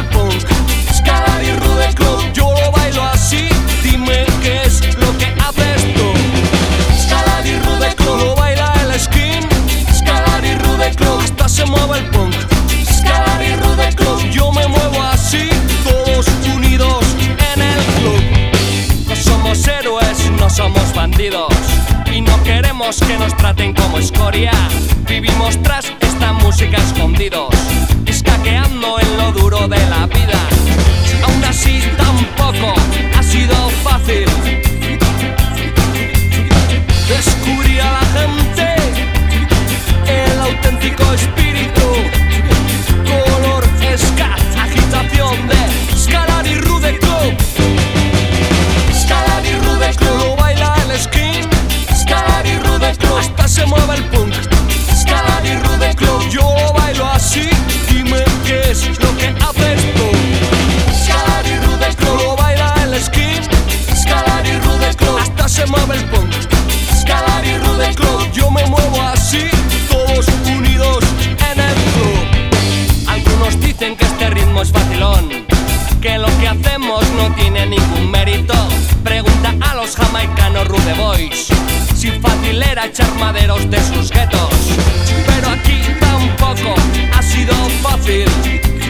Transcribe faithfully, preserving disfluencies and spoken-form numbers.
el punk. Scalari Rude Club, yo lo bailo así. Dime qué es lo que haces tú. Scalari Rude Club, lo baila el skin. Scalari Rude Club, hasta se mueve el punk. Scalari Rude Club, yo me muevo así. Todos unidos en el club. No somos héroes, no somos bandidos. Y no queremos que nos traten como escoria. Vivimos tras esta música escondidos, escaqueando en lo duro de la vida. Aún así tampoco ha sido fácil descubrir a la gente el auténtico espíritu. Color, ska, agitación de Scalari Rude Club. Scalari Rude Club, lo baila el skin. Scalari Rude Club, hasta se mueve el punk. Scalari Rude Club, yo lo bailo así. Dime qué es lo que haces tú. Scalari Rude Club, lo baila el skin. Scalari Rude Club, hasta se mueve el punk. Scalari Rude Club, yo me muevo así. Todos unidos en el club. Algunos dicen que este ritmo es facilón, que lo que hacemos no tiene ningún mérito. Pregunta a los jamaicanos Rude Boys si fácil era echar maderos de sus guetos. Pero aquí tampoco ha sido fácil.